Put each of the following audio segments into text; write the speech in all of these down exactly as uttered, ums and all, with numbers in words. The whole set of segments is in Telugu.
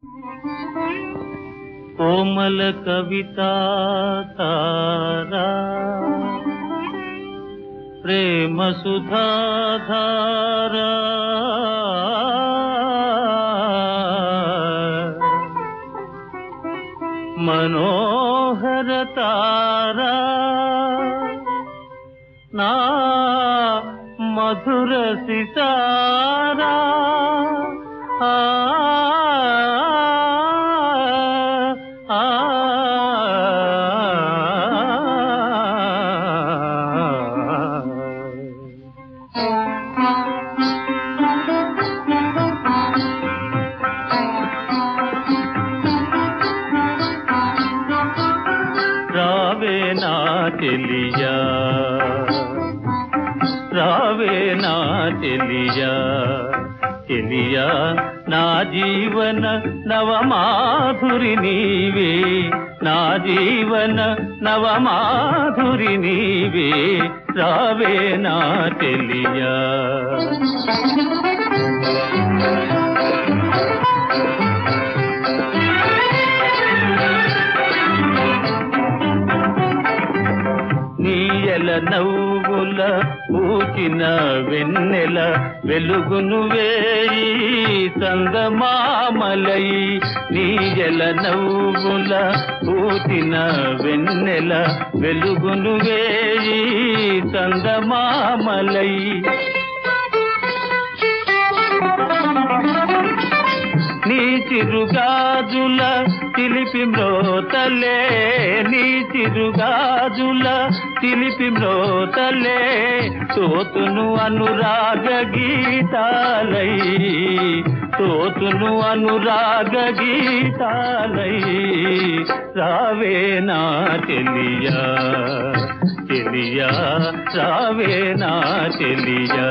కోమల కవితా తారా ప్రేమ సుధాధారా మనోహర తారా నా మధుర సితారా ఆ రావే నా చెలియా రావే నా చెలియా చెలియా నా జీవన నవమాధురి నీవే నా జీవన నవమాధురి నీవే రావే నా చెలియా నీయల నవ్వుల పూచిన వెన్నెల వెలుగును వేయి చందమామలై నీయల నవ్వుల పూచిన వెన్నెల వెలుగును వేయి చందమామలై నీ చిరుగాజుల చిలిపి మ్రోతలే నీ చిరుగాజుల చిలిపి మ్రోతలే తోతును అనురాగ గీతాలై తోతును అనురాగ గీతాలై రావే నా చెలియా చెలియా రావే నా చెలియా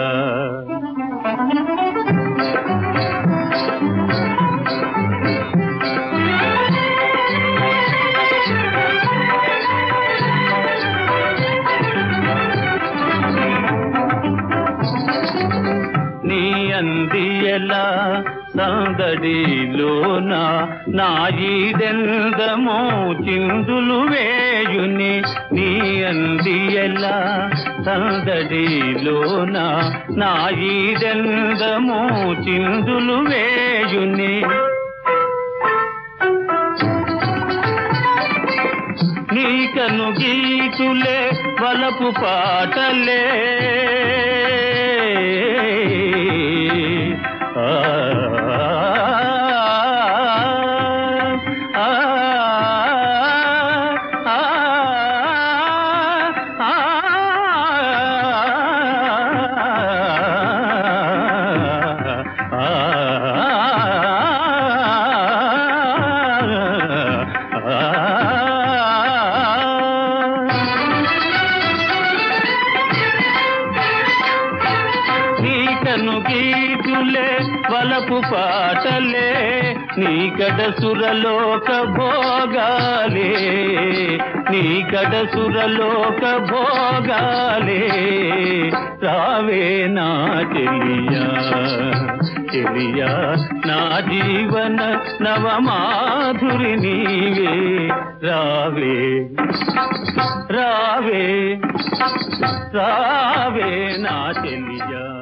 నీ అందియలా సందడిలోన నాయిదెందమో చిందులు వేయుని నీ అందియలా సందడిలోన నాయిదెందమో చిందులు వేయుని నీకను గీతులే వలపు పాటలే ఆ నీకను గీతులే వలపు పాటలే నీకడ సురలోక భోగాలే నీకడ సురలోక భోగాలే రావే నా చెలియా చెలియా నా జీవన నవమాధురి నీవే రావే రావే రావే నా చెలియా.